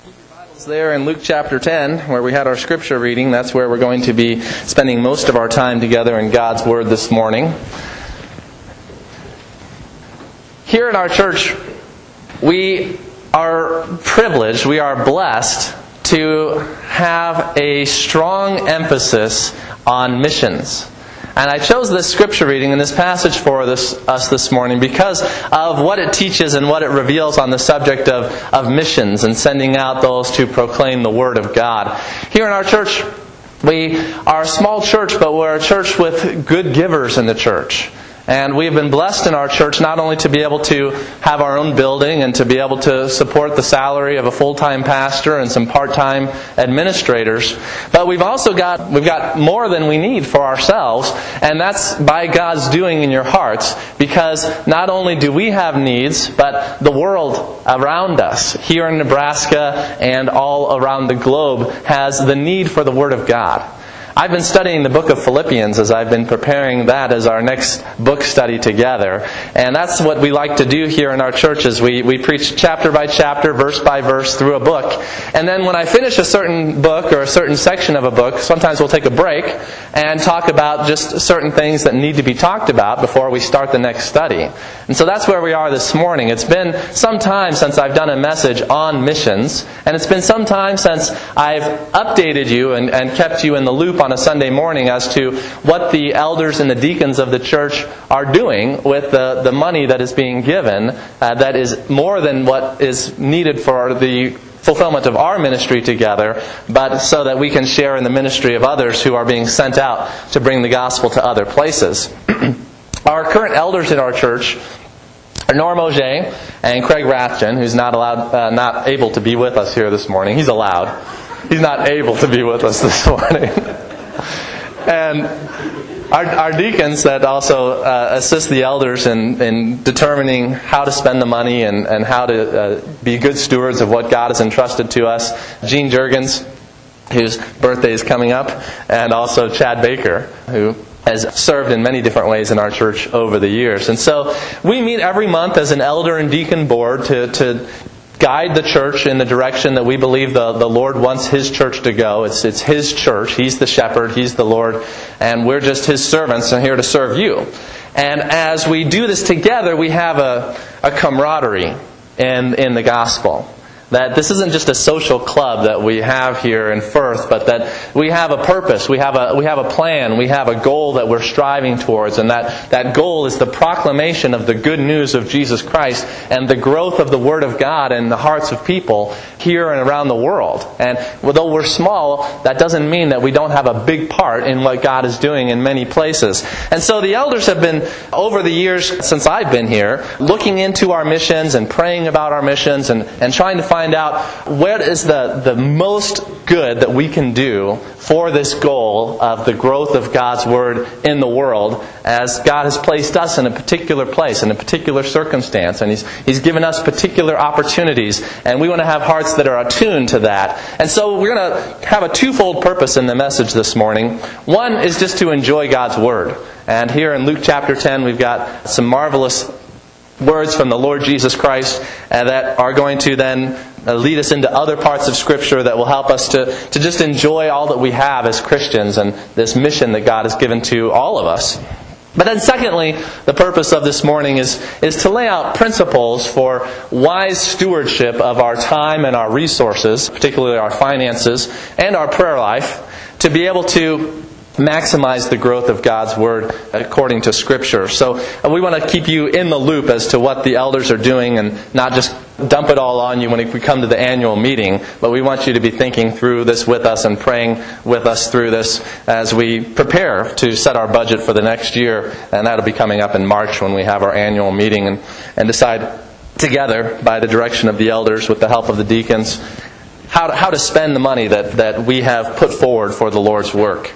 There in Luke chapter 10, where we had our scripture reading, that's where we're going to be spending most of our time together in God's Word this morning. Here in our church, we are privileged, we are blessed to have a strong emphasis on missions. And I chose this scripture reading and this passage for us this morning because of what it teaches and what it reveals on the subject of missions and sending out those to proclaim the Word of God. Here in our church, we are a small church, but we're a church with good givers in the church. And we've been blessed in our church not only to be able to have our own building and to be able to support the salary of a full-time pastor and some part-time administrators, but we've got more than we need for ourselves, and that's by God's doing in your hearts, because not only do we have needs, but the world around us here in Nebraska and all around the globe has the need for the Word of God. I've been studying the book of Philippians as I've been preparing that as our next book study together. And that's what we like to do here in our churches. We preach chapter by chapter, verse by verse through a book. And then when I finish a certain book or a certain section of a book, sometimes we'll take a break and talk about just certain things that need to be talked about before we start the next study. And so that's where we are this morning. It's been some time since I've done a message on missions. And it's been some time since I've updated you and kept you in the loop on a Sunday morning as to what the elders and the deacons of the church are doing with the money that is being given, that is more than what is needed for the fulfillment of our ministry together, but so that we can share in the ministry of others who are being sent out to bring the gospel to other places. Our current elders in our church are Norm Auger and Craig Rathjen, who's not able to be with us here this morning. He's allowed. He's not able to be with us this morning. And our deacons that also assist the elders in determining how to spend the money and how to be good stewards of what God has entrusted to us. Gene Jurgens, whose birthday is coming up, and also Chad Baker, who has served in many different ways in our church over the years. And so we meet every month as an elder and deacon board to guide the church in the direction that we believe the Lord wants His church to go. It's His church. He's the shepherd. He's the Lord. And we're just His servants and here to serve you. And as we do this together, we have a camaraderie in the gospel. That this isn't just a social club that we have here in Firth, but that we have a purpose, we have a plan, we have a goal that we're striving towards, and that goal is the proclamation of the good news of Jesus Christ and the growth of the Word of God in the hearts of people here and around the world. And although we're small, that doesn't mean that we don't have a big part in what God is doing in many places. And so the elders have been, over the years since I've been here, looking into our missions and praying about our missions and trying to find out what is the most good that we can do for this goal of the growth of God's Word in the world, as God has placed us in a particular place, in a particular circumstance, and He's given us particular opportunities, and we want to have hearts that are attuned to that. And so we're going to have a twofold purpose in the message this morning. One is just to enjoy God's Word. And here in Luke chapter 10, we've got some marvelous words from the Lord Jesus Christ that are going to then lead us into other parts of Scripture that will help us to just enjoy all that we have as Christians and this mission that God has given to all of us. But then secondly, the purpose of this morning is to lay out principles for wise stewardship of our time and our resources, particularly our finances and our prayer life, to be able to maximize the growth of God's Word according to Scripture. So we want to keep you in the loop as to what the elders are doing and not just dump it all on you when we come to the annual meeting, but we want you to be thinking through this with us and praying with us through this as we prepare to set our budget for the next year. And that'll be coming up in March when we have our annual meeting and decide together by the direction of the elders with the help of the deacons how to spend the money that we have put forward for the Lord's work.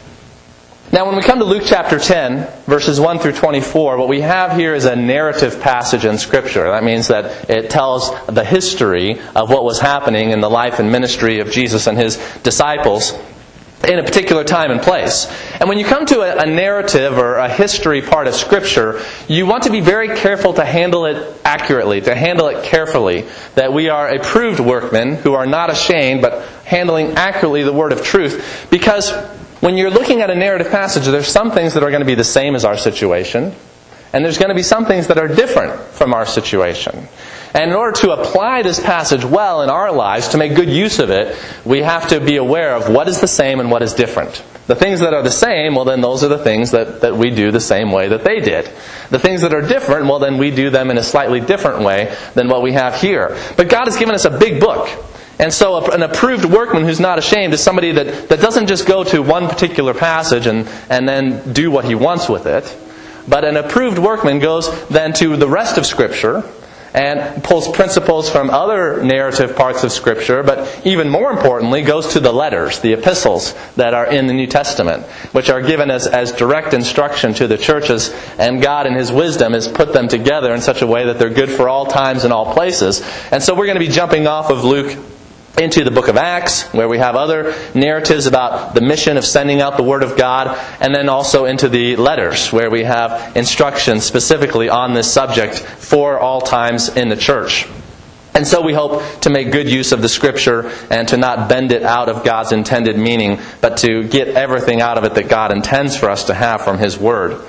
Now, when we come to Luke chapter 10, verses 1 through 24, what we have here is a narrative passage in Scripture. That means that it tells the history of what was happening in the life and ministry of Jesus and His disciples. in a particular time and place. And when you come to a narrative or a history part of Scripture, you want to be very careful to handle it accurately, to handle it carefully. That we are approved workmen who are not ashamed, but handling accurately the word of truth. Because when you're looking at a narrative passage, there's some things that are going to be the same as our situation, and there's going to be some things that are different from our situation. And in order to apply this passage well in our lives, to make good use of it, we have to be aware of what is the same and what is different. The things that are the same, well then those are the things that we do the same way that they did. The things that are different, well then we do them in a slightly different way than what we have here. But God has given us a big book. And so an approved workman who's not ashamed is somebody that doesn't just go to one particular passage and then do what he wants with it. But an approved workman goes then to the rest of Scripture and pulls principles from other narrative parts of Scripture, but even more importantly, goes to the letters, the epistles that are in the New Testament, which are given as direct instruction to the churches, and God in His wisdom has put them together in such a way that they're good for all times and all places. And so we're going to be jumping off of Luke into the book of Acts, where we have other narratives about the mission of sending out the Word of God, and then also into the letters, where we have instructions specifically on this subject for all times in the church. And so we hope to make good use of the Scripture and to not bend it out of God's intended meaning, but to get everything out of it that God intends for us to have from His Word.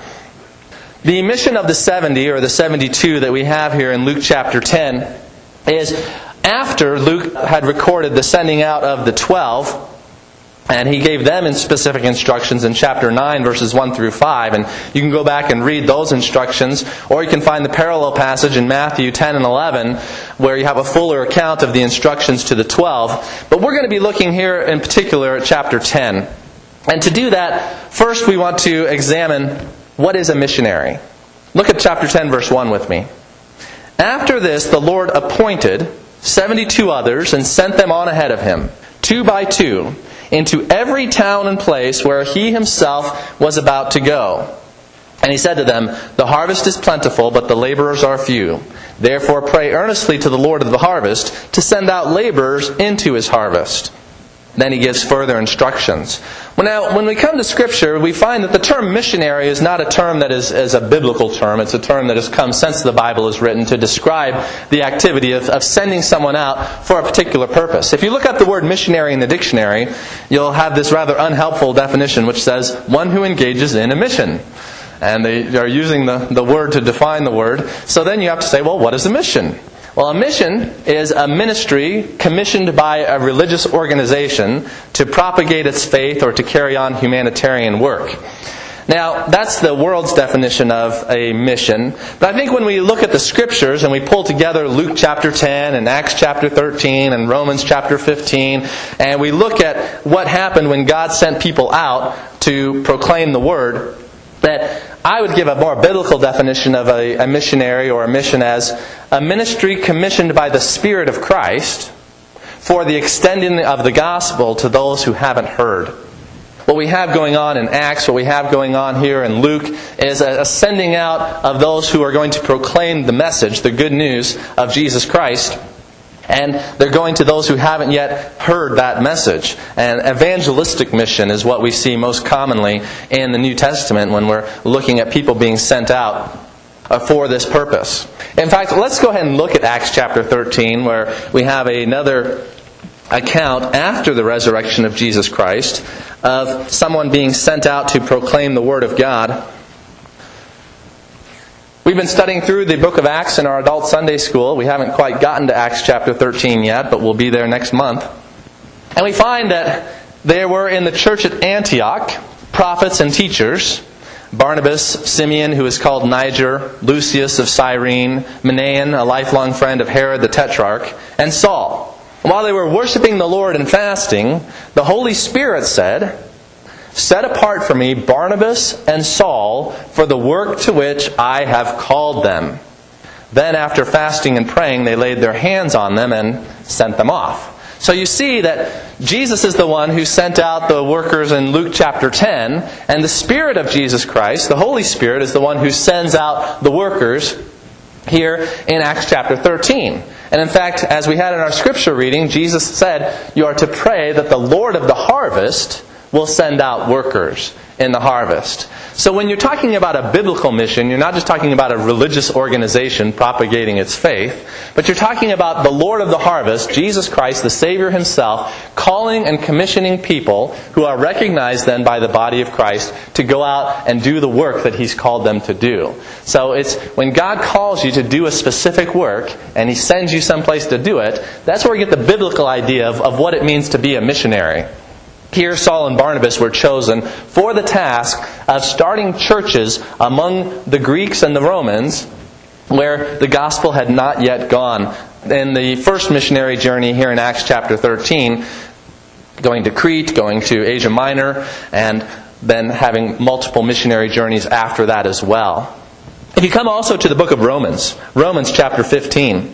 The mission of the 70 or the 72 that we have here in Luke chapter 10 is after Luke had recorded the sending out of the 12, and he gave them in specific instructions in chapter 9, verses 1 through 5. And you can go back and read those instructions, or you can find the parallel passage in Matthew 10 and 11, where you have a fuller account of the instructions to the 12. But we're going to be looking here in particular at chapter 10. And to do that, first we want to examine what is a missionary. Look at chapter 10, verse 1 with me. After this, the Lord appointed 72 others and sent them on ahead of Him, 2 by 2, into every town and place where He Himself was about to go. And He said to them, "The harvest is plentiful, but the laborers are few. Therefore pray earnestly to the Lord of the harvest to send out laborers into His harvest." Then He gives further instructions. Well, now, when we come to Scripture, we find that the term missionary is not a term that is a biblical term. It's a term that has come since the Bible is written to describe the activity of sending someone out for a particular purpose. If you look up the word missionary in the dictionary, you'll have this rather unhelpful definition which says, one who engages in a mission. And they are using the word to define the word. So then you have to say, well, what is a mission? Well, a mission is a ministry commissioned by a religious organization to propagate its faith or to carry on humanitarian work. Now, that's the world's definition of a mission. But I think when we look at the Scriptures and we pull together Luke chapter 10 and Acts chapter 13 and Romans chapter 15, and we look at what happened when God sent people out to proclaim the Word, that I would give a more biblical definition of a missionary or a mission as a ministry commissioned by the Spirit of Christ for the extending of the gospel to those who haven't heard. What we have going on in Acts, what we have going on here in Luke, is a sending out of those who are going to proclaim the message, the good news of Jesus Christ. And they're going to those who haven't yet heard that message. And evangelistic mission is what we see most commonly in the New Testament when we're looking at people being sent out for this purpose. In fact, let's go ahead and look at Acts chapter 13, where we have another account after the resurrection of Jesus Christ of someone being sent out to proclaim the Word of God. We've been studying through the book of Acts in our adult Sunday school. We haven't quite gotten to Acts chapter 13 yet, but we'll be there next month. And we find that there were in the church at Antioch prophets and teachers: Barnabas, Simeon, who is called Niger, Lucius of Cyrene, Manaen, a lifelong friend of Herod the Tetrarch, and Saul. And while they were worshiping the Lord and fasting, the Holy Spirit said, "Set apart for me Barnabas and Saul for the work to which I have called them." Then after fasting and praying, they laid their hands on them and sent them off. So you see that Jesus is the one who sent out the workers in Luke chapter 10, and the Spirit of Jesus Christ, the Holy Spirit, is the one who sends out the workers here in Acts chapter 13. And in fact, as we had in our scripture reading, Jesus said, "You are to pray that the Lord of the harvest will send out workers in the harvest. So when you're talking about a biblical mission, you're not just talking about a religious organization propagating its faith, but you're talking about the Lord of the harvest, Jesus Christ, the Savior Himself, calling and commissioning people who are recognized then by the body of Christ to go out and do the work that He's called them to do. So it's when God calls you to do a specific work and He sends you someplace to do it, that's where we get the biblical idea of what it means to be a missionary. Here, Saul and Barnabas were chosen for the task of starting churches among the Greeks and the Romans where the gospel had not yet gone. In the first missionary journey here in Acts chapter 13, going to Crete, going to Asia Minor, and then having multiple missionary journeys after that as well. If you come also to the book of Romans, Romans chapter 15,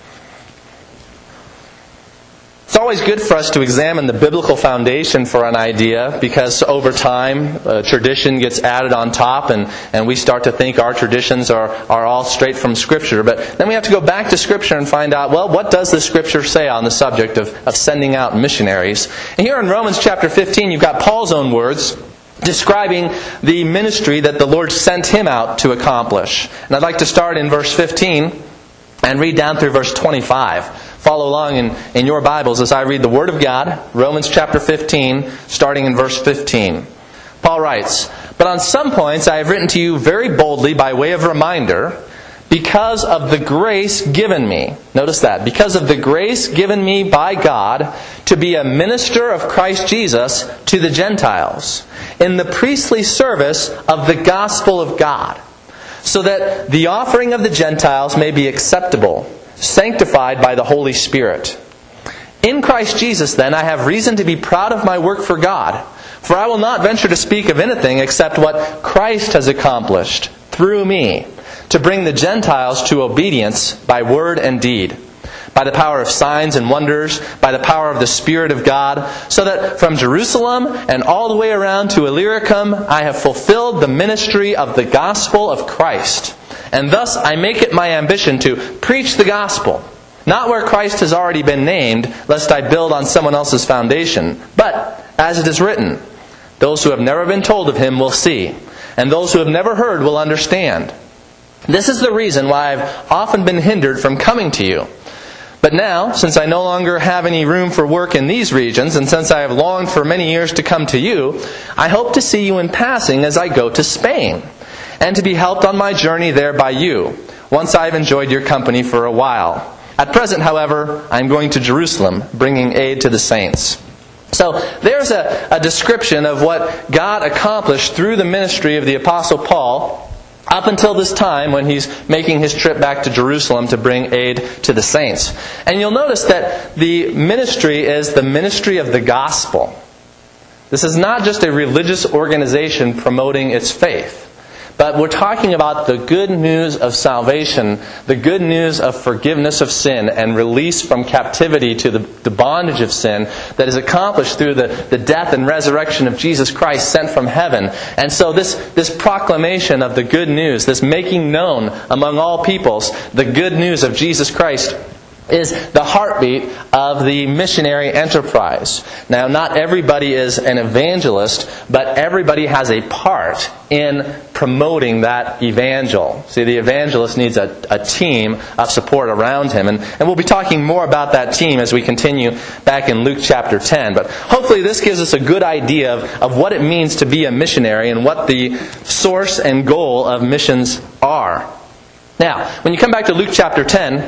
it's always good for us to examine the biblical foundation for an idea, because over time tradition gets added on top and we start to think our traditions are all straight from Scripture. But then we have to go back to Scripture and find out, well, what does the Scripture say on the subject of sending out missionaries? And here in Romans chapter 15, you've got Paul's own words describing the ministry that the Lord sent him out to accomplish. And I'd like to start in verse 15 and read down through verse 25. Follow along in your Bibles as I read the Word of God, Romans chapter 15, starting in verse 15. Paul writes, "But on some points I have written to you very boldly by way of reminder, because of the grace given me." Notice that. "Because of the grace given me by God to be a minister of Christ Jesus to the Gentiles, in the priestly service of the gospel of God, so that the offering of the Gentiles may be acceptable, sanctified by the Holy Spirit. In Christ Jesus, then, I have reason to be proud of my work for God, for I will not venture to speak of anything except what Christ has accomplished through me, to bring the Gentiles to obedience by word and deed, by the power of signs and wonders, by the power of the Spirit of God, so that from Jerusalem and all the way around to Illyricum I have fulfilled the ministry of the gospel of Christ. And thus I make it my ambition to preach the gospel, not where Christ has already been named, lest I build on someone else's foundation. But, as it is written, those who have never been told of Him will see, and those who have never heard will understand. This is the reason why I've often been hindered from coming to you. But now, since I no longer have any room for work in these regions, and since I have longed for many years to come to you, I hope to see you in passing as I go to Spain, and to be helped on my journey there by you, once I have enjoyed your company for a while. At present, however, I am going to Jerusalem, bringing aid to the saints." So there's a description of what God accomplished through the ministry of the Apostle Paul up until this time when he's making his trip back to Jerusalem to bring aid to the saints. And you'll notice that the ministry is the ministry of the gospel. This is not just a religious organization promoting its faith, but we're talking about the good news of salvation, the good news of forgiveness of sin and release from captivity to the bondage of sin that is accomplished through the death and resurrection of Jesus Christ sent from heaven. And so this proclamation of the good news, this making known among all peoples the good news of Jesus Christ, is the heartbeat of the missionary enterprise. Now, not everybody is an evangelist, but everybody has a part in promoting that evangel. See, the evangelist needs a team of support around him. And we'll be talking more about that team as we continue back in Luke chapter 10. But hopefully this gives us a good idea of what it means to be a missionary and what the source and goal of missions are. Now, when you come back to Luke chapter 10,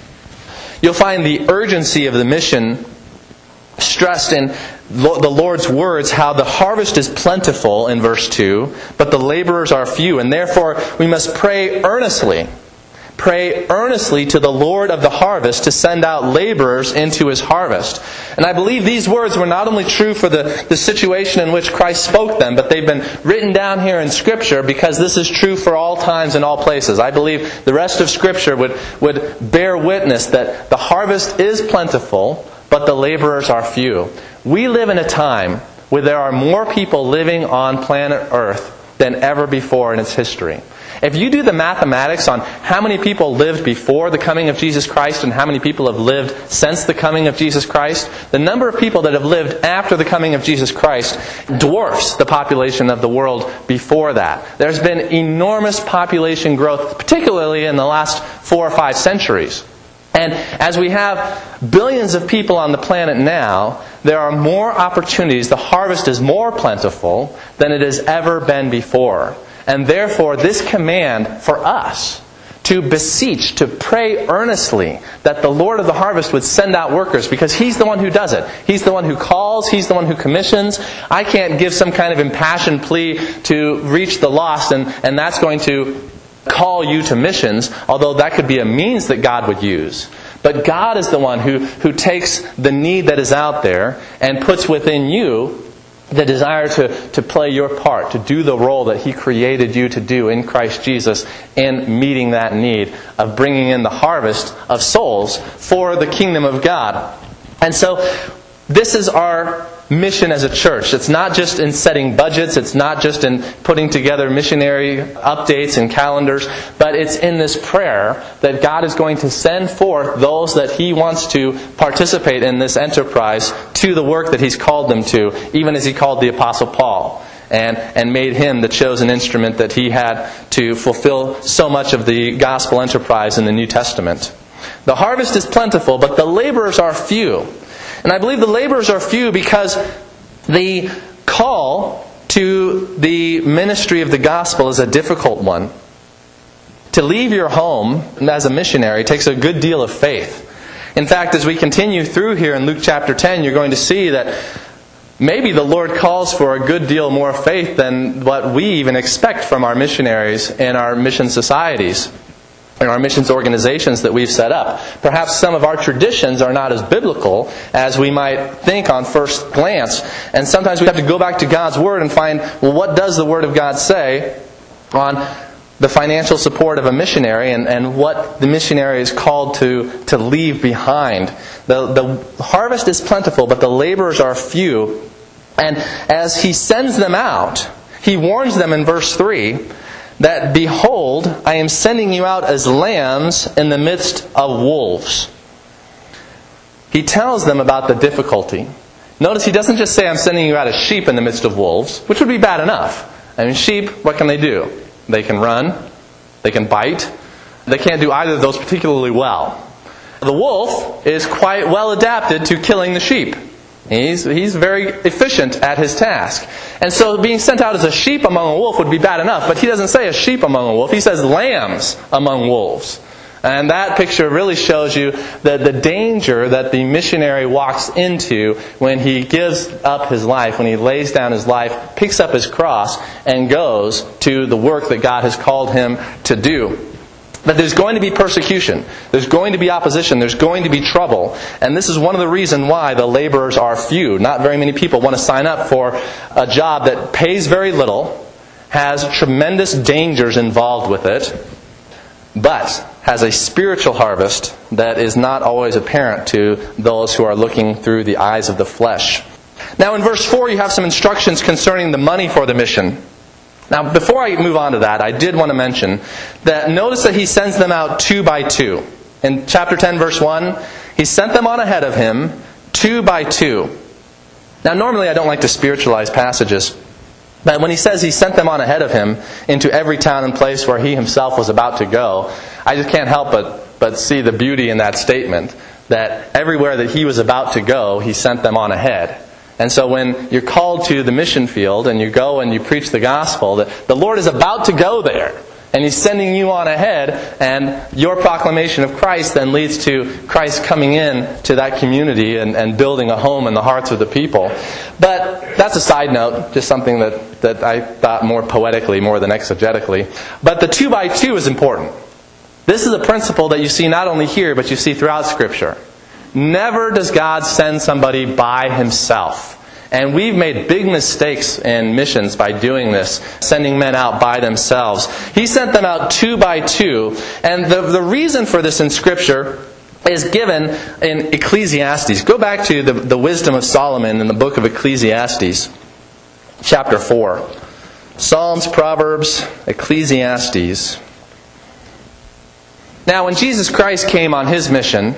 you'll find the urgency of the mission stressed in the Lord's words, how the harvest is plentiful in verse 2, but the laborers are few, and therefore we must pray earnestly. Pray earnestly to the Lord of the harvest to send out laborers into His harvest. And I believe these words were not only true for the situation in which Christ spoke them, but they've been written down here in Scripture because this is true for all times and all places. I believe the rest of Scripture would bear witness that the harvest is plentiful, but the laborers are few. We live in a time where there are more people living on planet Earth than ever before in its history. If you do the mathematics on how many people lived before the coming of Jesus Christ and how many people have lived since the coming of Jesus Christ, the number of people that have lived after the coming of Jesus Christ dwarfs the population of the world before that. There's been enormous population growth, particularly in the last 4 or 5 centuries. And as we have billions of people on the planet now, there are more opportunities. The harvest is more plentiful than it has ever been before. And therefore, this command for us to beseech, to pray earnestly that the Lord of the harvest would send out workers, because He's the one who does it. He's the one who calls. He's the one who commissions. I can't give some kind of impassioned plea to reach the lost, and that's going to call you to missions, although that could be a means that God would use. But God is the one who takes the need that is out there and puts within you the desire to play your part, to do the role that He created you to do in Christ Jesus in meeting that need of bringing in the harvest of souls for the kingdom of God. And so this is our mission as a church. It's not just in setting budgets, it's not just in putting together missionary updates and calendars, but it's in this prayer that God is going to send forth those that He wants to participate in this enterprise to the work that He's called them to, even as He called the Apostle Paul and made him the chosen instrument that he had to fulfill so much of the gospel enterprise in the New Testament. The harvest is plentiful, but the laborers are few. And I believe the laborers are few because the call to the ministry of the gospel is a difficult one. To leave your home as a missionary takes a good deal of faith. In fact, as we continue through here in Luke chapter 10, you're going to see that maybe the Lord calls for a good deal more faith than what we even expect from our missionaries and our mission societies and our missions organizations that we've set up. Perhaps some of our traditions are not as biblical as we might think on first glance. And sometimes we have to go back to God's Word and find, well, what does the Word of God say on the financial support of a missionary and what the missionary is called to leave behind. The harvest is plentiful, but the laborers are few. And as He sends them out, He warns them in verse 3 that, behold, I am sending you out as lambs in the midst of wolves. He tells them about the difficulty. Notice He doesn't just say, I'm sending you out as sheep in the midst of wolves, which would be bad enough. I mean, sheep, what can they do? They can run. They can bite. They can't do either of those particularly well. The wolf is quite well adapted to killing the sheep. He's very efficient at his task. And so being sent out as a sheep among a wolf would be bad enough, but He doesn't say a sheep among a wolf. He says lambs among wolves. And that picture really shows you the danger that the missionary walks into when he gives up his life, when he lays down his life, picks up his cross, and goes to the work that God has called him to do. But there's going to be persecution. There's going to be opposition. There's going to be trouble. And this is one of the reasons why the laborers are few. Not very many people want to sign up for a job that pays very little, has tremendous dangers involved with it, but has a spiritual harvest that is not always apparent to those who are looking through the eyes of the flesh. Now in verse 4 you have some instructions concerning the money for the mission. Now before I move on to that, I did want to mention that notice that He sends them out 2 by 2. In chapter 10 verse 1, He sent them on ahead of Him 2 by 2. Now normally I don't like to spiritualize passages, but when He says He sent them on ahead of Him into every town and place where He Himself was about to go, I just can't help but see the beauty in that statement, that everywhere that He was about to go, He sent them on ahead. And so when you're called to the mission field and you go and you preach the gospel, the Lord is about to go there. And He's sending you on ahead, and your proclamation of Christ then leads to Christ coming in to that community and building a home in the hearts of the people. But that's a side note, just something that I thought more poetically, more than exegetically. But the 2 by 2 is important. This is a principle that you see not only here, but you see throughout Scripture. Never does God send somebody by Himself. And we've made big mistakes in missions by doing this, sending men out by themselves. He sent them out 2 by 2. And the reason for this in Scripture is given in Ecclesiastes. Go back to the wisdom of Solomon in the book of Ecclesiastes, chapter 4. Psalms, Proverbs, Ecclesiastes. Now, when Jesus Christ came on His mission,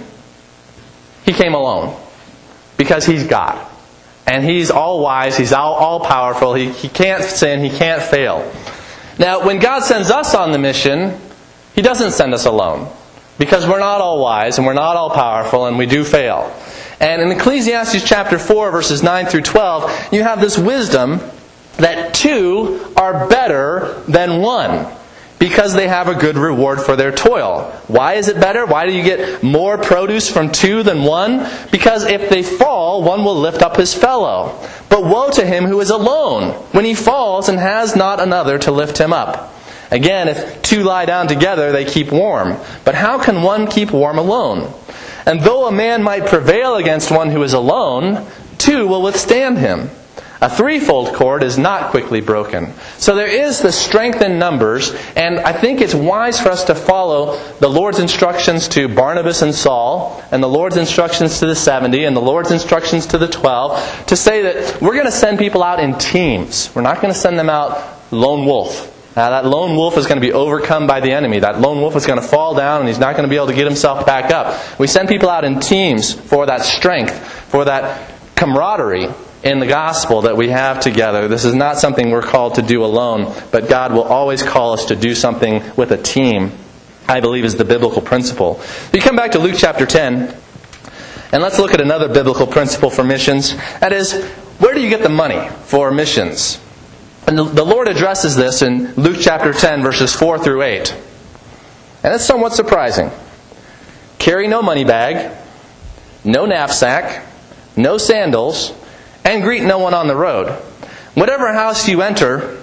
He came alone. Because He's God. And He's all-wise, He's all-powerful, He can't sin, He can't fail. Now, when God sends us on the mission, He doesn't send us alone. Because we're not all-wise, and we're not all-powerful, and we do fail. And in Ecclesiastes chapter 4, verses 9 through 12, you have this wisdom that two are better than one, because they have a good reward for their toil. Why is it better? Why do you get more produce from two than one? Because if they fall, one will lift up his fellow. But woe to him who is alone, when he falls and has not another to lift him up. Again, if two lie down together, they keep warm. But how can one keep warm alone? And though a man might prevail against one who is alone, two will withstand him. A threefold cord is not quickly broken. So there is the strength in numbers, and I think it's wise for us to follow the Lord's instructions to Barnabas and Saul, and the Lord's instructions to the 70, and the Lord's instructions to the 12, to say that we're going to send people out in teams. We're not going to send them out lone wolf. Now, that lone wolf is going to be overcome by the enemy. That lone wolf is going to fall down and he's not going to be able to get himself back up. We send people out in teams for that strength, for that camaraderie in the gospel that we have together. This is not something we're called to do alone, but God will always call us to do something with a team, I believe is the biblical principle. You come back to Luke chapter 10, and let's look at another biblical principle for missions. That is, where do you get the money for missions? And the Lord addresses this in Luke chapter 10, verses 4 through 8. And it's somewhat surprising. Carry no money bag, no knapsack, no sandals, and greet no one on the road. Whatever house you enter,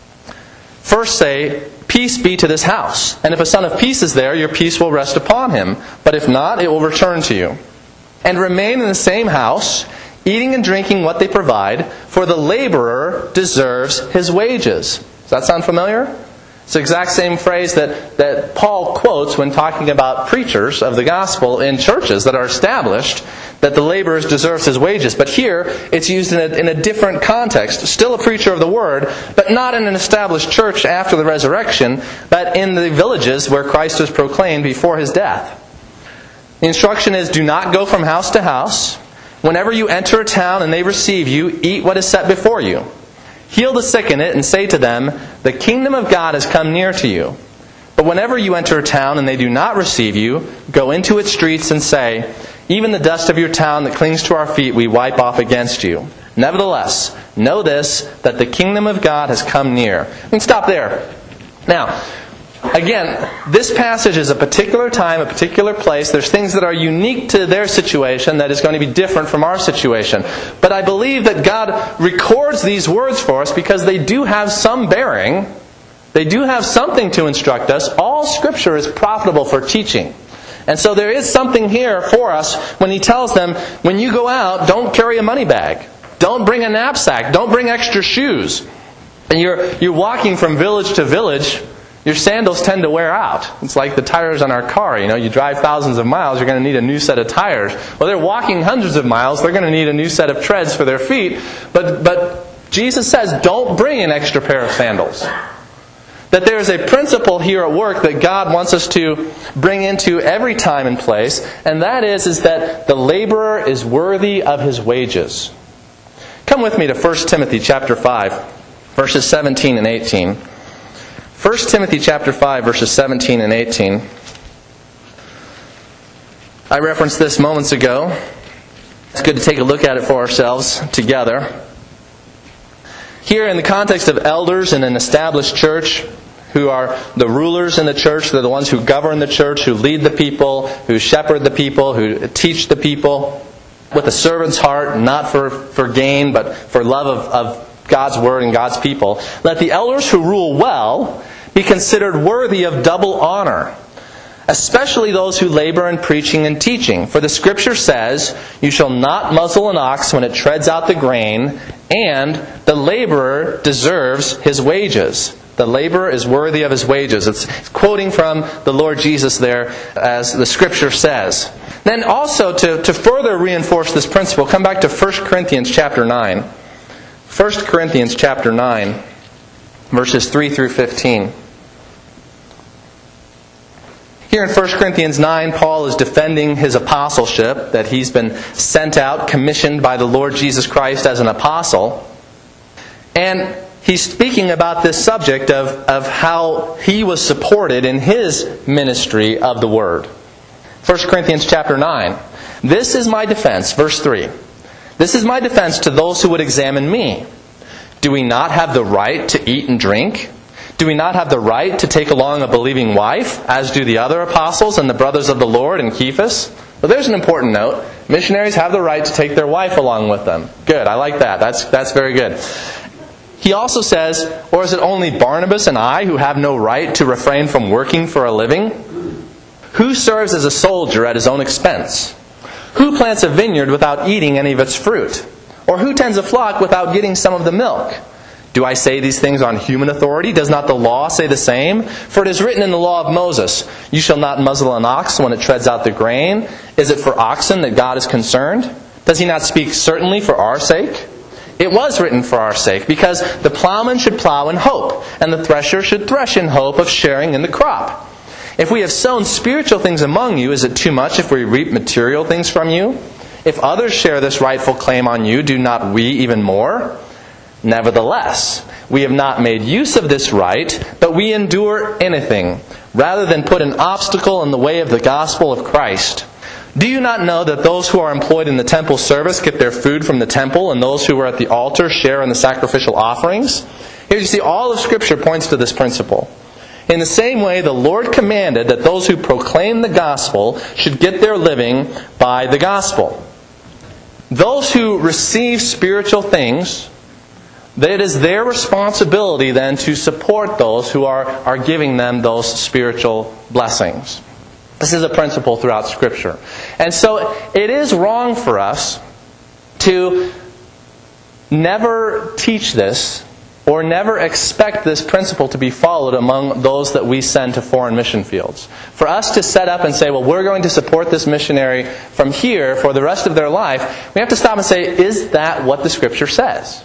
first say, peace be to this house. And if a son of peace is there, your peace will rest upon him. But if not, it will return to you. And remain in the same house, eating and drinking what they provide, for the laborer deserves his wages. Does that sound familiar? It's the exact same phrase that Paul quotes when talking about preachers of the gospel in churches that are established, that the laborer deserves his wages. But here, it's used in a different context. Still a preacher of the word, but not in an established church after the resurrection, but in the villages where Christ was proclaimed before His death. The instruction is, do not go from house to house. Whenever you enter a town and they receive you, eat what is set before you. Heal the sick in it and say to them, the kingdom of God has come near to you. But whenever you enter a town and they do not receive you, go into its streets and say, even the dust of your town that clings to our feet we wipe off against you. Nevertheless, know this, that the kingdom of God has come near. We can stop there. Now, again, this passage is a particular time, a particular place. There's things that are unique to their situation that is going to be different from our situation. But I believe that God records these words for us because they do have some bearing. They do have something to instruct us. All Scripture is profitable for teaching. And so there is something here for us when He tells them, when you go out, don't carry a money bag. Don't bring a knapsack. Don't bring extra shoes. And you're walking from village to village. Your sandals tend to wear out. It's like the tires on our car. You drive thousands of miles, you're going to need a new set of tires. Well, they're walking hundreds of miles, they're going to need a new set of treads for their feet. But Jesus says, don't bring an extra pair of sandals. That there is a principle here at work that God wants us to bring into every time and place, and that is that the laborer is worthy of his wages. Come with me to 1 Timothy chapter 5, verses 17 and 18. 1 Timothy chapter 5, verses 17 and 18. I referenced this moments ago. It's good to take a look at it for ourselves together. Here in the context of elders in an established church, who are the rulers in the church, they're the ones who govern the church, who lead the people, who shepherd the people, who teach the people, with a servant's heart, not for gain, but for love of God's Word and God's people. Let the elders who rule well be considered worthy of double honor, especially those who labor in preaching and teaching. For the Scripture says, you shall not muzzle an ox when it treads out the grain, and the laborer deserves his wages. The laborer is worthy of his wages. It's quoting from the Lord Jesus there, as the Scripture says. Then also, to further reinforce this principle, come back to 1 Corinthians chapter 9. 1 Corinthians chapter 9. verses 3 through 15. Here in 1 Corinthians 9, Paul is defending his apostleship, that he's been sent out, commissioned by the Lord Jesus Christ as an apostle. And he's speaking about this subject of how he was supported in his ministry of the Word. 1 Corinthians chapter 9. This is my defense, verse 3. This is my defense to those who would examine me. Do we not have the right to eat and drink? Do we not have the right to take along a believing wife, as do the other apostles and the brothers of the Lord and Cephas? Well, there's an important note. Missionaries have the right to take their wife along with them. Good, I like that. That's very good. He also says, or is it only Barnabas and I who have no right to refrain from working for a living? Who serves as a soldier at his own expense? Who plants a vineyard without eating any of its fruit? Or who tends a flock without getting some of the milk? Do I say these things on human authority? Does not the law say the same? For it is written in the law of Moses, you shall not muzzle an ox when it treads out the grain. Is it for oxen that God is concerned? Does he not speak certainly for our sake? It was written for our sake, because the plowman should plow in hope, and the thresher should thresh in hope of sharing in the crop. If we have sown spiritual things among you, is it too much if we reap material things from you? If others share this rightful claim on you, do not we even more? Nevertheless, we have not made use of this right, but we endure anything, rather than put an obstacle in the way of the gospel of Christ. Do you not know that those who are employed in the temple service get their food from the temple, and those who are at the altar share in the sacrificial offerings? Here you see all of Scripture points to this principle. In the same way, the Lord commanded that those who proclaim the gospel should get their living by the gospel. Those who receive spiritual things, it is their responsibility then to support those who are giving them those spiritual blessings. This is a principle throughout Scripture. And so it is wrong for us to never teach this or never expect this principle to be followed among those that we send to foreign mission fields. For us to set up and say, well, we're going to support this missionary from here for the rest of their life, we have to stop and say, is that what the Scripture says?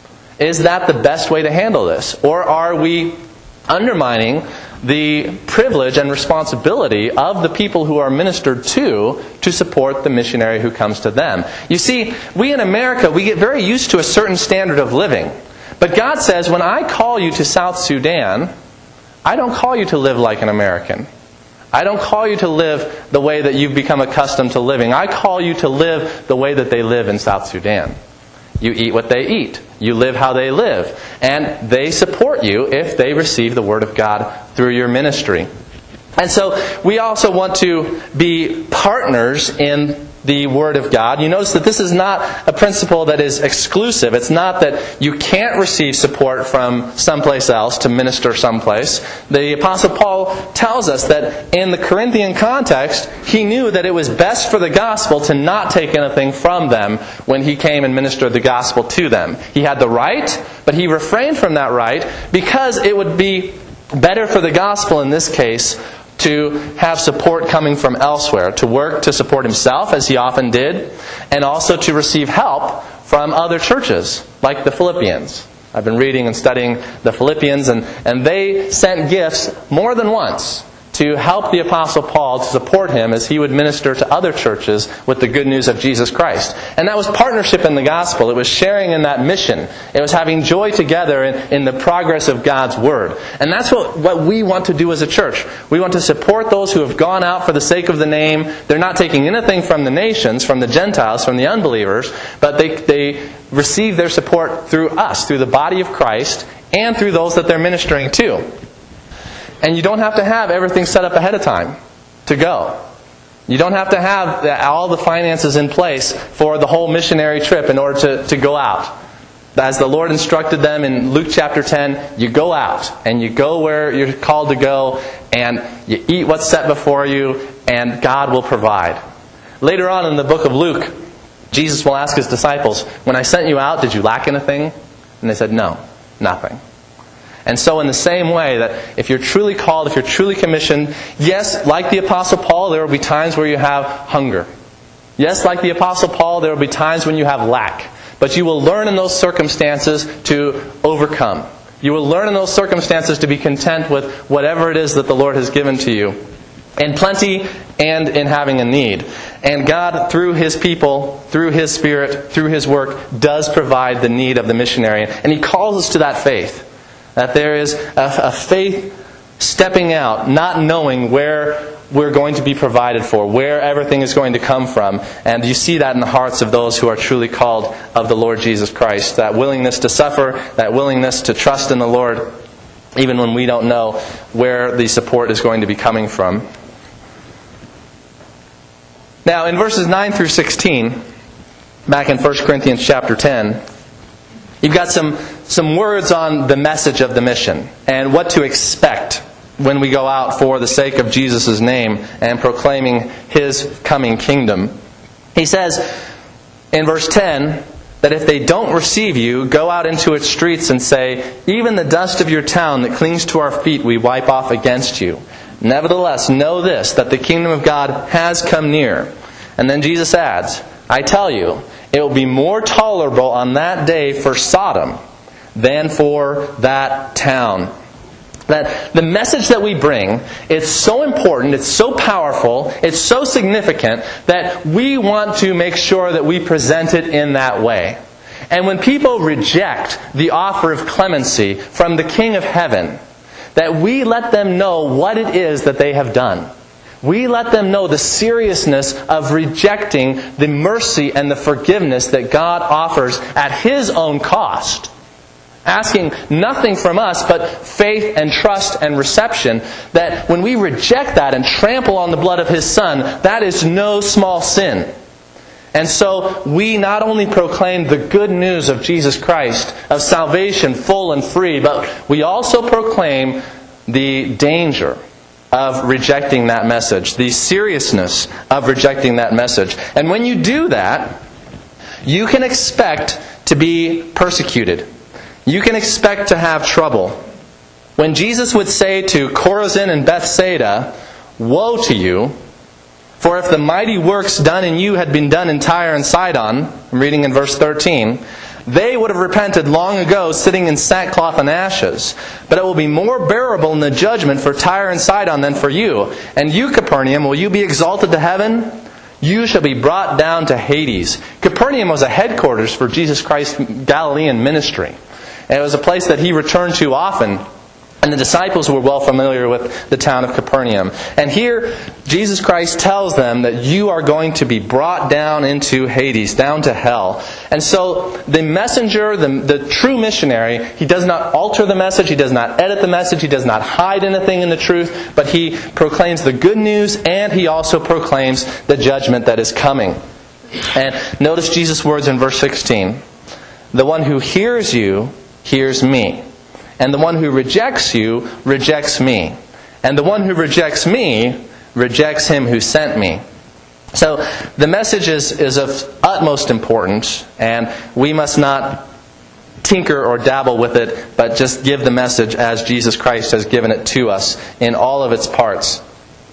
Is that the best way to handle this? Or are we undermining the privilege and responsibility of the people who are ministered to support the missionary who comes to them? You see, we in America, we get very used to a certain standard of living. But God says, when I call you to South Sudan, I don't call you to live like an American. I don't call you to live the way that you've become accustomed to living. I call you to live the way that they live in South Sudan. You eat what they eat. You live how they live. And they support you if they receive the Word of God through your ministry. And so we also want to be partners in the Word of God. You notice that this is not a principle that is exclusive. It's not that you can't receive support from someplace else to minister someplace. The Apostle Paul tells us that in the Corinthian context, he knew that it was best for the gospel to not take anything from them when he came and ministered the gospel to them. He had the right, but he refrained from that right because it would be better for the gospel in this case to have support coming from elsewhere, to work to support himself, as he often did, and also to receive help from other churches, like the Philippians. I've been reading and studying the Philippians, and they sent gifts more than once to help the Apostle Paul to support him as he would minister to other churches with the good news of Jesus Christ. And that was partnership in the gospel. It was sharing in that mission. It was having joy together in the progress of God's Word. And that's what we want to do as a church. We want to support those who have gone out for the sake of the name. They're not taking anything from the nations, from the Gentiles, from the unbelievers, but they receive their support through us, through the body of Christ, and through those that they're ministering to. And you don't have to have everything set up ahead of time to go. You don't have to have all the finances in place for the whole missionary trip in order to go out. As the Lord instructed them in Luke chapter 10, you go out and you go where you're called to go and you eat what's set before you and God will provide. Later on in the book of Luke, Jesus will ask His disciples, when I sent you out, did you lack anything? And they said, no, nothing. And so in the same way that if you're truly called, if you're truly commissioned, yes, like the Apostle Paul, there will be times where you have hunger. Yes, like the Apostle Paul, there will be times when you have lack. But you will learn in those circumstances to overcome. You will learn in those circumstances to be content with whatever it is that the Lord has given to you, in plenty and in having a need. And God, through His people, through His Spirit, through His work, does provide the need of the missionary. And He calls us to that faith. That there is a faith stepping out, not knowing where we're going to be provided for, where everything is going to come from. And you see that in the hearts of those who are truly called of the Lord Jesus Christ. That willingness to suffer, that willingness to trust in the Lord, even when we don't know where the support is going to be coming from. Now, in verses 9 through 16, back in 1 Corinthians chapter 10, you've got some words on the message of the mission and what to expect when we go out for the sake of Jesus' name and proclaiming His coming kingdom. He says in verse 10 that if they don't receive you, go out into its streets and say, even the dust of your town that clings to our feet we wipe off against you. Nevertheless, know this, that the kingdom of God has come near. And then Jesus adds, I tell you, it will be more tolerable on that day for Sodom than for that town. That the message that we bring is so important, it's so powerful, it's so significant that we want to make sure that we present it in that way. And when people reject the offer of clemency from the King of Heaven, that we let them know what it is that they have done. We let them know the seriousness of rejecting the mercy and the forgiveness that God offers at His own cost. Asking nothing from us but faith and trust and reception, that when we reject that and trample on the blood of His Son, that is no small sin. And so we not only proclaim the good news of Jesus Christ, of salvation full and free, but we also proclaim the danger of rejecting that message, the seriousness of rejecting that message. And when you do that, you can expect to be persecuted. You can expect to have trouble. When Jesus would say to Chorazin and Bethsaida, woe to you, for if the mighty works done in you had been done in Tyre and Sidon, I'm reading in verse 13, they would have repented long ago, sitting in sackcloth and ashes. But it will be more bearable in the judgment for Tyre and Sidon than for you. And you, Capernaum, will you be exalted to heaven? You shall be brought down to Hades. Capernaum was a headquarters for Jesus Christ's Galilean ministry. And it was a place that He returned to often. And the disciples were well familiar with the town of Capernaum. And here, Jesus Christ tells them that you are going to be brought down into Hades, down to hell. And so the messenger, the true missionary, he does not alter the message, he does not edit the message, he does not hide anything in the truth, but he proclaims the good news and he also proclaims the judgment that is coming. And notice Jesus' words in verse 16. The one who hears you, hears me. And the one who rejects you, rejects me. And the one who rejects me, rejects Him who sent me. So the message is of utmost importance, and we must not tinker or dabble with it, but just give the message as Jesus Christ has given it to us in all of its parts.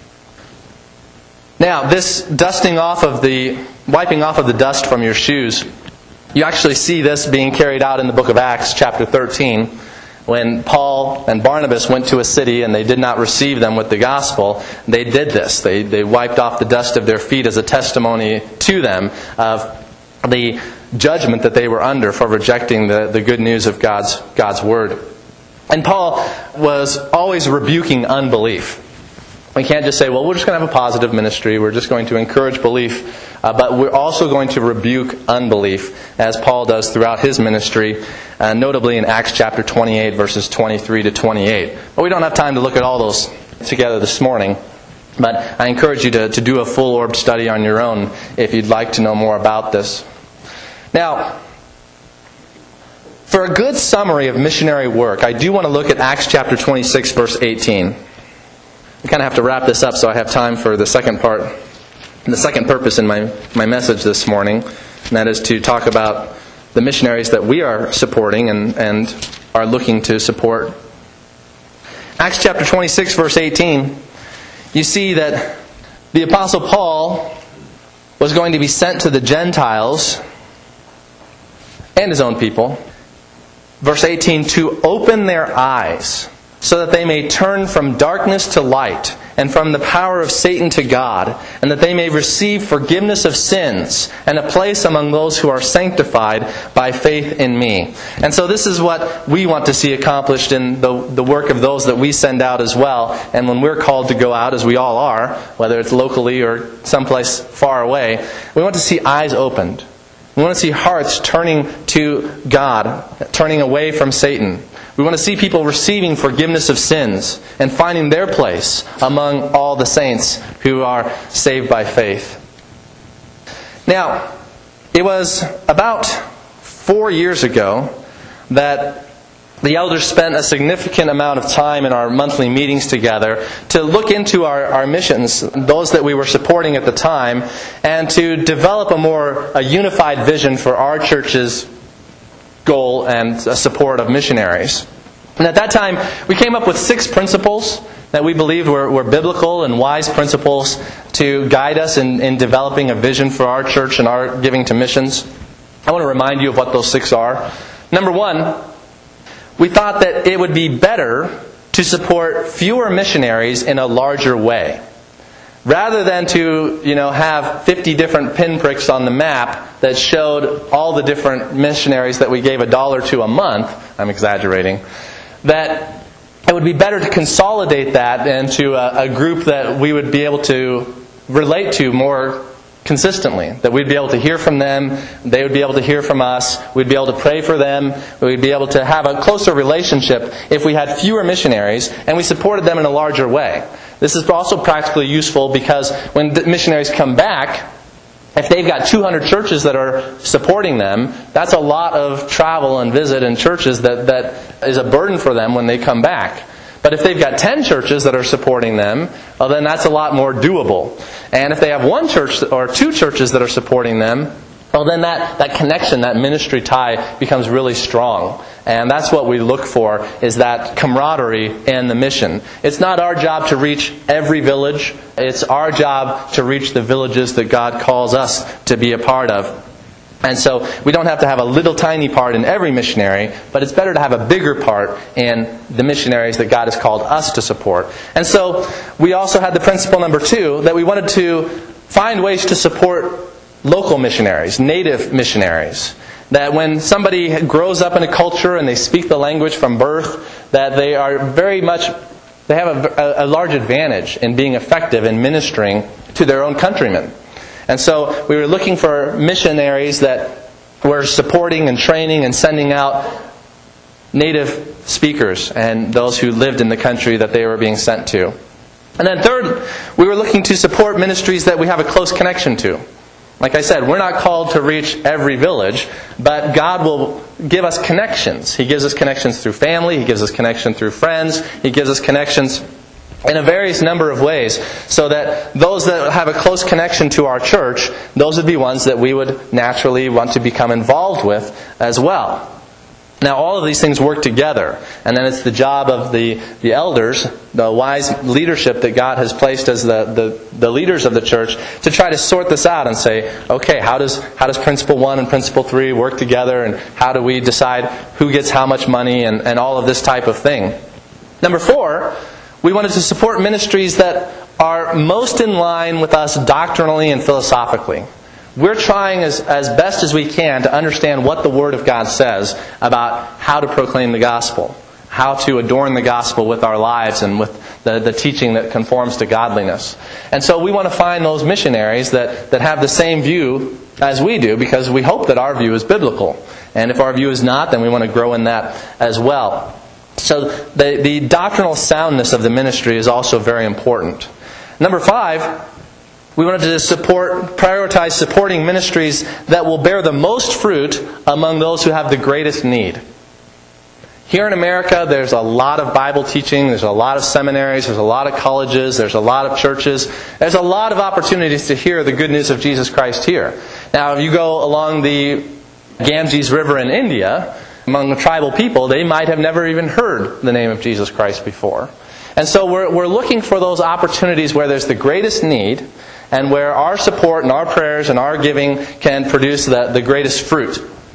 Now, this wiping off of the dust from your shoes, you actually see this being carried out in the book of Acts, chapter 13. When Paul and Barnabas went to a city and they did not receive them with the gospel, they did this. They wiped off the dust of their feet as a testimony to them of the judgment that they were under for rejecting the good news of God's Word. And Paul was always rebuking unbelief. We can't just say, well, we're just going to have a positive ministry. We're just going to encourage belief. But we're also going to rebuke unbelief, as Paul does throughout his ministry, notably in Acts chapter 28, verses 23 to 28. But we don't have time to look at all those together this morning. But I encourage you to do a full-orbed study on your own if you'd like to know more about this. Now, for a good summary of missionary work, I do want to look at Acts chapter 26, verse 18. I kind of have to wrap this up so I have time for the second part, the second purpose in my message this morning, and that is to talk about the missionaries that we are supporting and are looking to support. Acts chapter 26, verse 18, you see that the Apostle Paul was going to be sent to the Gentiles and his own people. Verse 18, to open their eyes, so that they may turn from darkness to light, and from the power of Satan to God, and that they may receive forgiveness of sins, and a place among those who are sanctified by faith in me. And so this is what we want to see accomplished in the work of those that we send out as well. And when we're called to go out, as we all are, whether it's locally or someplace far away, we want to see eyes opened. We want to see hearts turning to God, turning away from Satan. We want to see people receiving forgiveness of sins and finding their place among all the saints who are saved by faith. Now, it was about 4 years ago that the elders spent a significant amount of time in our monthly meetings together to look into our missions, those that we were supporting at the time, and to develop a unified vision for our church's goal and support of missionaries. And at that time, we came up with 6 principles that we believed were biblical and wise principles to guide us in developing a vision for our church and our giving to missions. I want to remind you of what those 6 are. Number 1, we thought that it would be better to support fewer missionaries in a larger way. Rather than to, have 50 different pinpricks on the map that showed all the different missionaries that we gave $1 to a month, I'm exaggerating, that it would be better to consolidate that into a group that we would be able to relate to more consistently. That we'd be able to hear from them, they would be able to hear from us, we'd be able to pray for them, we'd be able to have a closer relationship if we had fewer missionaries and we supported them in a larger way. This is also practically useful because when missionaries come back, if they've got 200 churches that are supporting them, that's a lot of travel and visit in churches that is a burden for them when they come back. But if they've got 10 churches that are supporting them, well, then that's a lot more doable. And if they have 1 church or 2 churches that are supporting them, well, then that connection, that ministry tie becomes really strong. And that's what we look for, is that camaraderie and the mission. It's not our job to reach every village. It's our job to reach the villages that God calls us to be a part of. And so we don't have to have a little tiny part in every missionary, but it's better to have a bigger part in the missionaries that God has called us to support. And so we also had the principle number 2, that we wanted to find ways to support local missionaries, native missionaries. That when somebody grows up in a culture and they speak the language from birth, that they are they have a large advantage in being effective in ministering to their own countrymen. And so we were looking for missionaries that were supporting and training and sending out native speakers and those who lived in the country that they were being sent to. And then third, we were looking to support ministries that we have a close connection to. Like I said, we're not called to reach every village, but God will give us connections. He gives us connections through family, He gives us connection through friends, He gives us connections in a various number of ways, so that those that have a close connection to our church, those would be ones that we would naturally want to become involved with as well. Now, all of these things work together, and then it's the job of the elders, the wise leadership that God has placed as the leaders of the church, to try to sort this out and say, okay, how does Principle 1 and Principle 3 work together, and how do we decide who gets how much money, and all of this type of thing. Number 4, we wanted to support ministries that are most in line with us doctrinally and philosophically. We're trying as best as we can to understand what the Word of God says about how to proclaim the gospel, how to adorn the gospel with our lives and with the teaching that conforms to godliness. And so we want to find those missionaries that have the same view as we do, because we hope that our view is biblical. And if our view is not, then we want to grow in that as well. So the doctrinal soundness of the ministry is also very important. Number 5, we wanted to prioritize supporting ministries that will bear the most fruit among those who have the greatest need. Here in America, there's a lot of Bible teaching, there's a lot of seminaries, there's a lot of colleges, there's a lot of churches. There's a lot of opportunities to hear the good news of Jesus Christ here. Now, if you go along the Ganges River in India, among the tribal people, they might have never even heard the name of Jesus Christ before. And so we're looking for those opportunities where there's the greatest need, and where our support and our prayers and our giving can produce the greatest fruit.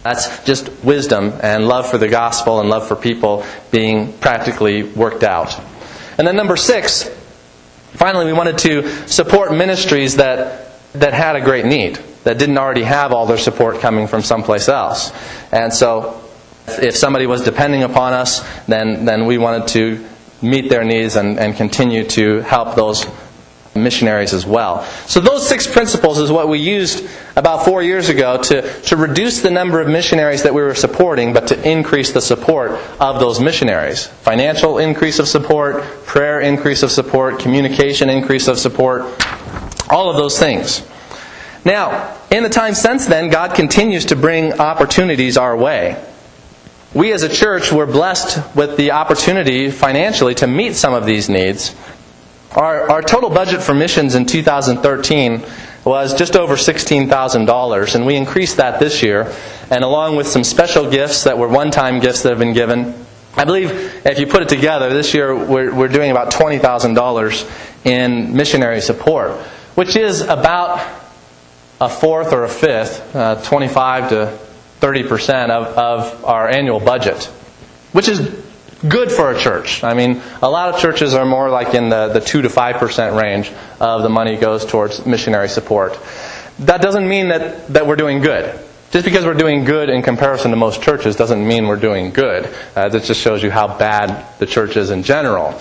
That's just wisdom and love for the gospel and love for people being practically worked out. And then number 6, finally, we wanted to support ministries that had a great need, that didn't already have all their support coming from someplace else. And so if somebody was depending upon us, then we wanted to meet their needs and continue to help those missionaries as well. So those 6 principles is what we used about 4 years ago to reduce the number of missionaries that we were supporting, but to increase the support of those missionaries. Financial increase of support, prayer increase of support, communication increase of support, all of those things. Now, in the time since then, God continues to bring opportunities our way. We as a church were blessed with the opportunity financially to meet some of these needs. Our total budget for missions in 2013 was just over $16,000, and we increased that this year. And along with some special gifts that were one-time gifts that have been given, I believe if you put it together, this year we're doing about $20,000 in missionary support, which is about a fourth or a fifth, 25 to 30% of our annual budget, which is good for a church. I mean, a lot of churches are more like in the 2 to 5% range of the money goes towards missionary support. That doesn't mean that we're doing good. Just because we're doing good in comparison to most churches doesn't mean we're doing good. That just shows you how bad the church is in general.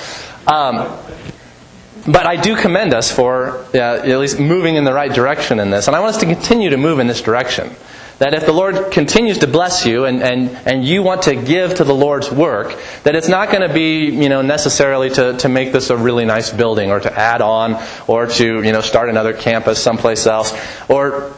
But I do commend us for at least moving in the right direction in this. And I want us to continue to move in this direction. That if the Lord continues to bless you and you want to give to the Lord's work, that it's not going to be necessarily to make this a really nice building or to add on or to start another campus someplace else or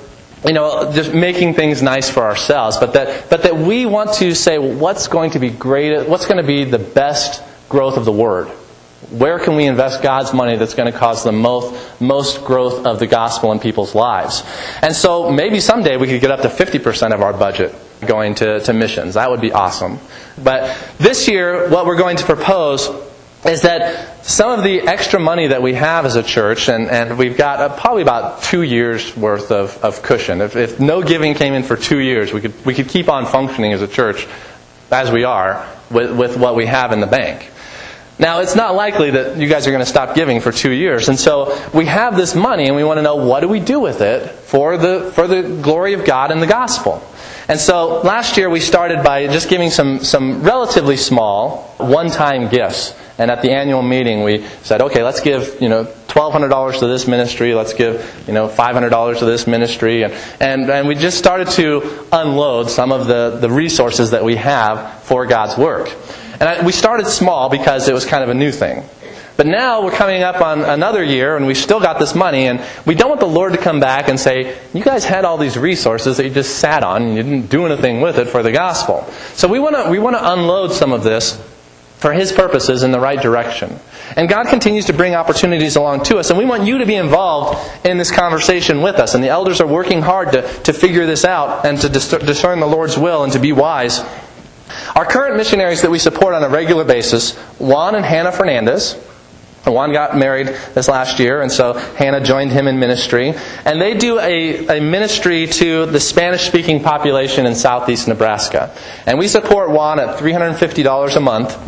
just making things nice for ourselves, but that we want to say what's going to be great, what's going to be the best growth of the Word. Where can we invest God's money that's going to cause the most growth of the gospel in people's lives? And so maybe someday we could get up to 50% of our budget going to missions. That would be awesome. But this year, what we're going to propose is that some of the extra money that we have as a church, and we've got probably about 2 years worth of cushion. If no giving came in for 2 years, we could keep on functioning as a church as we are with what we have in the bank. Now, it's not likely that you guys are going to stop giving for 2 years. And so we have this money and we want to know what do we do with it for the glory of God and the gospel. And so last year we started by just giving some relatively small one-time gifts. And at the annual meeting we said, okay, let's give $1,200 to this ministry, let's give $500 to this ministry. And we just started to unload some of the resources that we have for God's work. And we started small because it was kind of a new thing. But now we're coming up on another year and we've still got this money, and we don't want the Lord to come back and say, you guys had all these resources that you just sat on and you didn't do anything with it for the gospel. So we want to unload some of this for His purposes in the right direction. And God continues to bring opportunities along to us, and we want you to be involved in this conversation with us. And the elders are working hard to figure this out and to discern the Lord's will and to be wise. Our current missionaries that we support on a regular basis, Juan and Hannah Fernandez. Juan got married this last year, and so Hannah joined him in ministry. And they do a ministry to the Spanish-speaking population in southeast Nebraska. And we support Juan at $350 a month.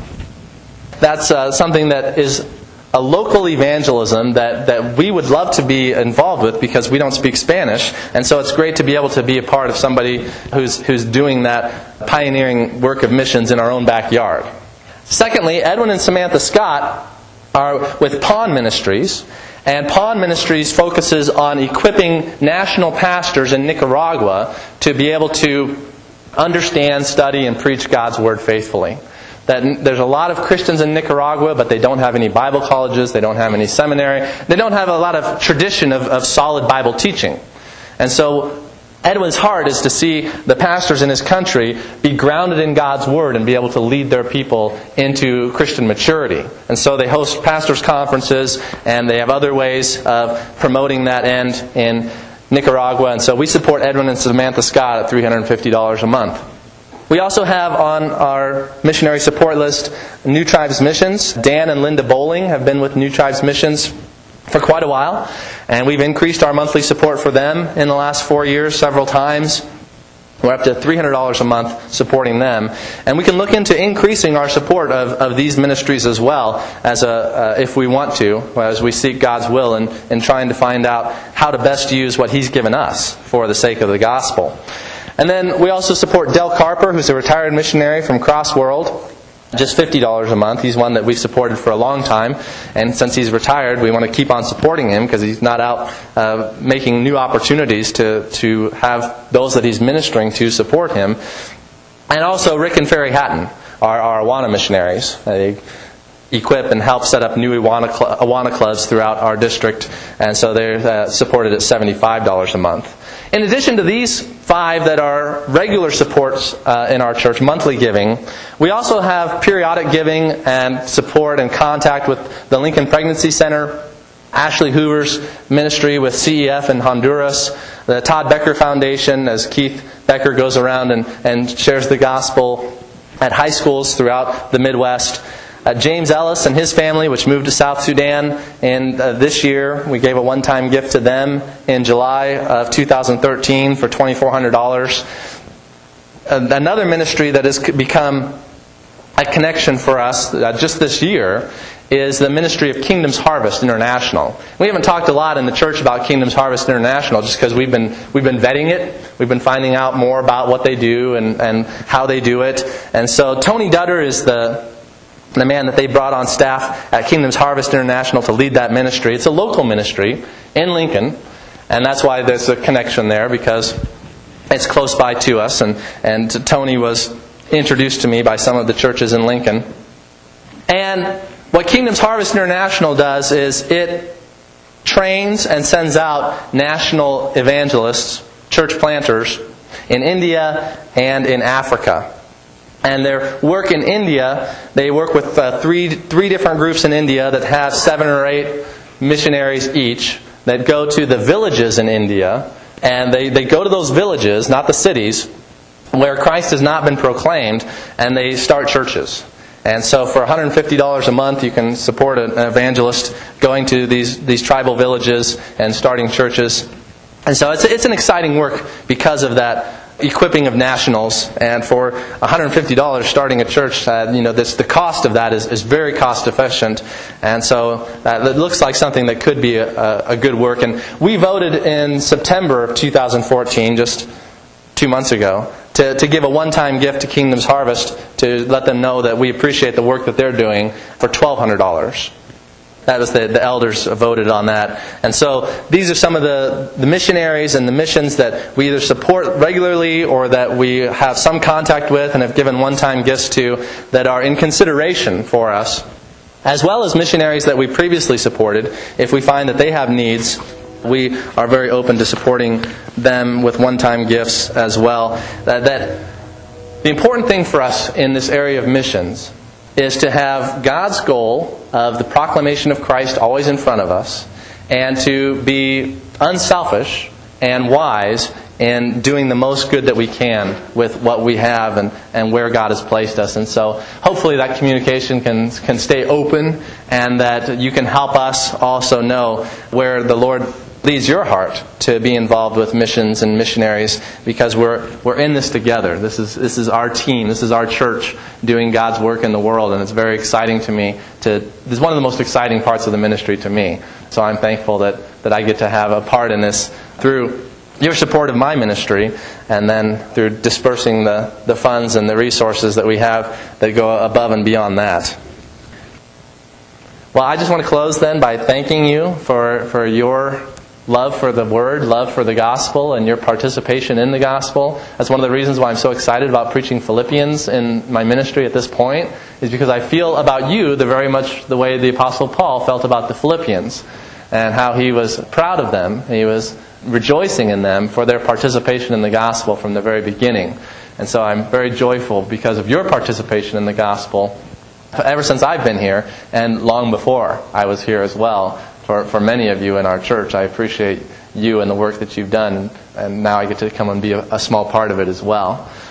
That's something that is a local evangelism that we would love to be involved with because we don't speak Spanish. And so it's great to be able to be a part of somebody who's doing that pioneering work of missions in our own backyard. Secondly, Edwin and Samantha Scott are with Pawn Ministries. And Pawn Ministries focuses on equipping national pastors in Nicaragua to be able to understand, study, and preach God's Word faithfully. That there's a lot of Christians in Nicaragua, but they don't have any Bible colleges, they don't have any seminary, they don't have a lot of tradition of solid Bible teaching. And so Edwin's heart is to see the pastors in his country be grounded in God's Word and be able to lead their people into Christian maturity. And so they host pastors' conferences, and they have other ways of promoting that end in Nicaragua. And so we support Edwin and Samantha Scott at $350 a month. We also have on our missionary support list New Tribes Missions. Dan and Linda Bowling have been with New Tribes Missions for quite a while, and we've increased our monthly support for them in the last 4 years several times. We're up to $300 a month supporting them. And we can look into increasing our support of these ministries as well, as if we want to, as we seek God's will in trying to find out how to best use what He's given us for the sake of the gospel. And then we also support Del Carper, who's a retired missionary from Cross World. Just $50 a month. He's one that we've supported for a long time. And since he's retired, we want to keep on supporting him because he's not out making new opportunities to have those that he's ministering to support him. And also Rick and Ferry Hatton, our Awana missionaries. They equip and help set up new Awana clubs throughout our district. And so they're supported at $75 a month. In addition to these 5 that are regular supports in our church, monthly giving, we also have periodic giving and support and contact with the Lincoln Pregnancy Center, Ashley Hoover's ministry with CEF in Honduras, the Todd Becker Foundation, as Keith Becker goes around and shares the gospel at high schools throughout the Midwest. James Ellis and his family, which moved to South Sudan, and this year we gave a one-time gift to them in July of 2013 for $2,400. Another ministry that has become a connection for us just this year is the ministry of Kingdom's Harvest International. We haven't talked a lot in the church about Kingdom's Harvest International just because we've been vetting it. We've been finding out more about what they do and how they do it. And so Tony Dutter is the man that they brought on staff at Kingdom's Harvest International to lead that ministry. It's a local ministry in Lincoln, and that's why there's a connection there, because it's close by to us, and Tony was introduced to me by some of the churches in Lincoln. And what Kingdom's Harvest International does is it trains and sends out national evangelists, church planters, in India and in Africa. And their work in India, they work with three different groups in India that have 7 or 8 missionaries each that go to the villages in India. And they go to those villages, not the cities, where Christ has not been proclaimed, and they start churches. And so for $150 a month, you can support an evangelist going to these tribal villages and starting churches. And so it's an exciting work because of that equipping of nationals, and for $150 starting a church, the cost of that is very cost efficient, and so it looks like something that could be a good work. And we voted in September of 2014, just 2 months ago, to give a one-time gift to Kingdom's Harvest to let them know that we appreciate the work that they're doing for $1,200. That was the elders voted on that. And so these are some of the missionaries and the missions that we either support regularly or that we have some contact with and have given one-time gifts to that are in consideration for us, as well as missionaries that we previously supported. If we find that they have needs, we are very open to supporting them with one-time gifts as well. The important thing for us in this area of missions is to have God's goal of the proclamation of Christ always in front of us, and to be unselfish and wise in doing the most good that we can with what we have and where God has placed us. And so hopefully that communication can stay open, and that you can help us also know where the Lord leads your heart to be involved with missions and missionaries, because we're in this together. This is our team. This is our church doing God's work in the world, and it's very exciting to me. It's one of the most exciting parts of the ministry to me. So I'm thankful that I get to have a part in this through your support of my ministry, and then through dispersing the funds and the resources that we have that go above and beyond that. Well, I just want to close then by thanking you for your love for the Word, love for the gospel, and your participation in the gospel. That's one of the reasons why I'm so excited about preaching Philippians in my ministry at this point, is because I feel about you very much the way the Apostle Paul felt about the Philippians, and how he was proud of them. He was rejoicing in them for their participation in the gospel from the very beginning. And so I'm very joyful because of your participation in the gospel ever since I've been here, and long before I was here as well. For many of you in our church, I appreciate you and the work that you've done, and now I get to come and be a small part of it as well.